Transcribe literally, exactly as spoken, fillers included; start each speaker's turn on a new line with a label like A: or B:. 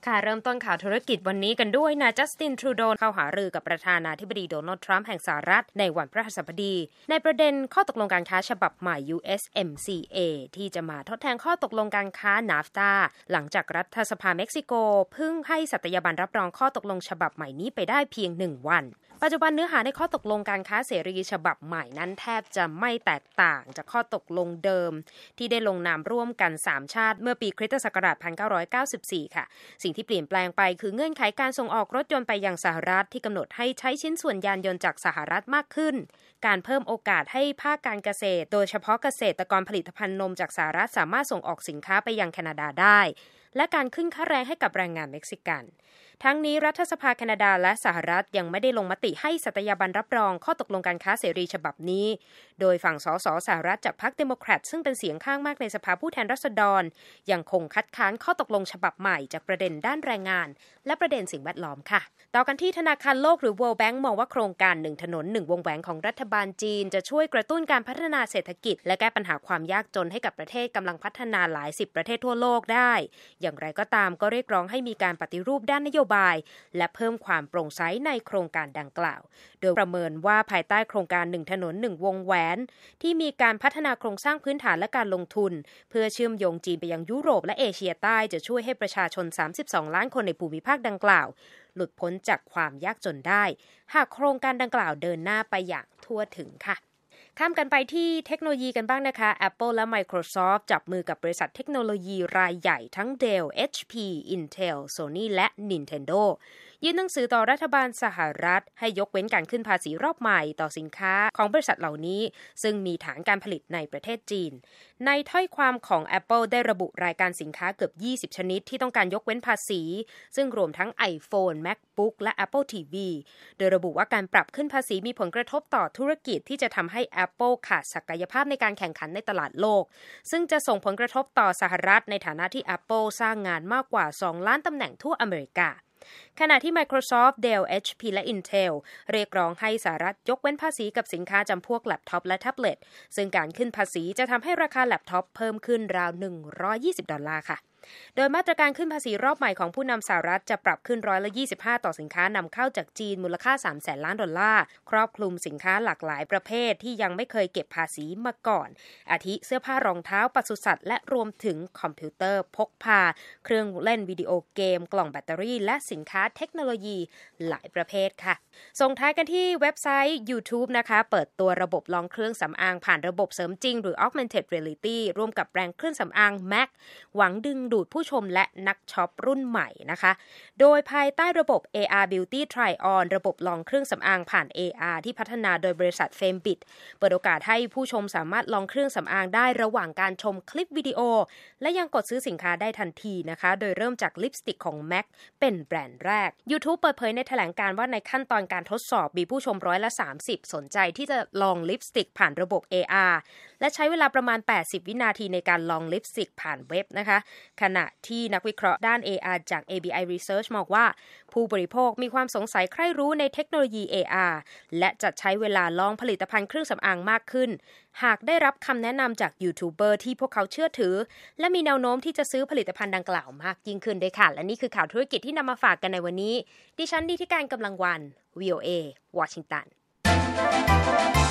A: ค่ะเริ่มต้นข่าวธุรกิจวันนี้กันด้วยนายจัสตินทรูโดเข้าหารือกับประธานาธิบดีโดนัลด์ทรัมป์แห่งสหรัฐในวันพฤหัสบดีในประเด็นข้อตกลงการค้าฉบับใหม่ ยู เอส เอ็ม ซี เอ ที่จะมาทดแทนข้อตกลงการค้า นาฟตา หลังจากรัฐสภาเม็กซิโกเพิ่งให้สัตยาบันรับรองข้อตกลงฉบับใหม่นี้ไปได้เพียงหนึ่งวันปัจจุบันเนื้อหาในข้อตกลงการค้าเสรีฉบับใหม่นั้นแทบจะไม่แตกต่างจากข้อตกลงเดิมที่ได้ลงนามร่วมกันสามชาติเมื่อปีคริสตศักราชหนึ่งพันเก้าร้อยเก้าสิบสี่ค่ะสิ่งที่เปลี่ยนแปลงไปคือเงื่อนไขการส่งออกรถยนต์ไปยังสหรัฐที่กำหนดให้ใช้ชิ้นส่วนยานยนต์จากสหรัฐมากขึ้นการเพิ่มโอกาสให้ภาคการเกษตรโดยเฉพาะเกษตรกรผลิตภัณฑ์นมจากสหรัฐสามารถส่งออกสินค้าไปยังแคนาดาได้และการขึ้นค่าแรงให้กับแรงงานเม็กซิกันทั้งนี้รัฐสภาแคนาดาและสหรัฐยังไม่ได้ลงมติให้สัตยาบันรับรองข้อตกลงการค้าเสรีฉบับนี้โดยฝั่งสสสหรัฐจากพรรคเดโมแครตซึ่งเป็นเสียงข้างมากในสภาผู้แทนราษฎรยังคงคัดค้านข้อตกลงฉบับใหม่จากประเด็นด้านแรงงานและประเด็นสิ่งแวดล้อมค่ะต่อกันที่ธนาคารโลกหรือ World Bank มองว่าโครงการหนึ่งถนนหนึ่งวงแหวนของรัฐบาลจีนจะช่วยกระตุ้นการพัฒนาเศรษฐกิจและแก้ปัญหาความยากจนให้กับประเทศกำลังพัฒนาหลายสิบประเทศทั่วโลกได้อย่างไรก็ตามก็เรียกร้องให้มีการปฏิรูปด้านนโยบายและเพิ่มความโปร่งใสในโครงการดังกล่าวโดยประเมินว่าภายใต้โครงการหนึ่งถนนหนึ่งวงแหวนที่มีการพัฒนาโครงสร้างพื้นฐานและการลงทุนเพื่อเชื่อมโยงจีนไปยังยุโรปและเอเชียใต้จะช่วยให้ประชาชนสามสิบสองล้านคนในภูมิภาคดังกล่าวหลุดพ้นจากความยากจนได้หากโครงการดังกล่าวเดินหน้าไปอย่างทั่วถึงค่ะข้ามกันไปที่เทคโนโลยีกันบ้างนะคะ Apple และ Microsoft จับมือกับบริษัทเทคโนโลยีรายใหญ่ทั้ง Dell เอช พี Intel Sony และ Nintendo ยื่นหนังสือต่อรัฐบาลสหรัฐให้ยกเว้นการขึ้นภาษีรอบใหม่ต่อสินค้าของบริษัทเหล่านี้ซึ่งมีฐานการผลิตในประเทศจีนในถ้อยความของ Apple ได้ระบุรายการสินค้าเกือบยี่สิบชนิดที่ต้องการยกเว้นภาษีซึ่งรวมทั้ง iPhone MacBook และ Apple ที วี โดยระบุว่าการปรับขึ้นภาษีมีผลกระทบต่อธุรกิจที่จะทำให้ Apple ขาดศักยภาพในการแข่งขันในตลาดโลกซึ่งจะส่งผลกระทบต่อสหรัฐในฐานะที่ Apple สร้างงานมากกว่าสองล้านตำแหน่งทั่วอเมริกาขณะที่ Microsoft, Dell, เอช พี และ Intel เรียกร้องให้สหรัฐยกเว้นภาษีกับสินค้าจำพวกแล็ปท็อปและแท็บเล็ตซึ่งการขึ้นภาษีจะทำให้ราคาแล็ปท็อปเพิ่มขึ้นราวหนึ่งร้อยยี่สิบดอลลาร์ค่ะโดยมาตรการขึ้นภาษีรอบใหม่ของผู้นำสหรัฐจะปรับขึ้นร้อยละยี่สิบห้าต่อสินค้านำเข้าจากจีนมูลค่าสามแสนล้านดอลลาร์ครอบคลุมสินค้าหลากหลายประเภทที่ยังไม่เคยเก็บภาษีมาก่อนอาทิเสื้อผ้ารองเท้าปศุสัตว์และรวมถึงคอมพิวเตอร์พกพาเครื่องเล่นวิดีโอเกมกล่องแบตเตอรี่และสินค้าเทคโนโลยีหลายประเภทค่ะส่งท้ายกันที่เว็บไซต์ YouTube นะคะเปิดตัวระบบลองเครื่องสำอางผ่านระบบเสริมจริงหรือ Augmented Reality ร่วมกับแบรนด์เครื่องสำอาง แม็ก หวังดึงดูดผู้ชมและนักช็อปรุ่นใหม่นะคะโดยภายใต้ระบบ เอ อาร์ Beauty Try On ระบบลองเครื่องสำอางผ่าน เอ อาร์ ที่พัฒนาโดยบริษัท Fambit เปิดโอกาสให้ผู้ชมสามารถลองเครื่องสำอางได้ระหว่างการชมคลิปวิดีโอและยังกดซื้อสินค้าได้ทันทีนะคะโดยเริ่มจากลิปสติกของ แม็ก เป็นแบรนด์แรก YouTube เปิดเผยในแถลงการณ์ว่าในขั้นตอนการทดสอบมีผู้ชมร้อยละสามสิบสนใจที่จะลองลิปสติกผ่านระบบ เอ อาร์ และใช้เวลาประมาณแปดสิบวินาทีในการลองลิปสติกผ่านเว็บนะคะขณะที่นักวิเคราะห์ด้าน เอ อาร์ จาก เอ บี ไอ Research มองว่าผู้บริโภคมีความสงสัยใคร่รู้ในเทคโนโลยี เอ อาร์ และจะใช้เวลาลองผลิตภัณฑ์เครื่องสำอางมากขึ้นหากได้รับคำแนะนำจากยูทูบเบอร์ที่พวกเขาเชื่อถือและมีแนวโน้มที่จะซื้อผลิตภัณฑ์ดังกล่าวมากยิ่งขึ้นด้วยค่ะและนี่คือข่าวธุรกิจที่นำมาฝากกันในวันนี้ดิฉันนิติการกำลังวัน วี โอ เอ วอชิงตัน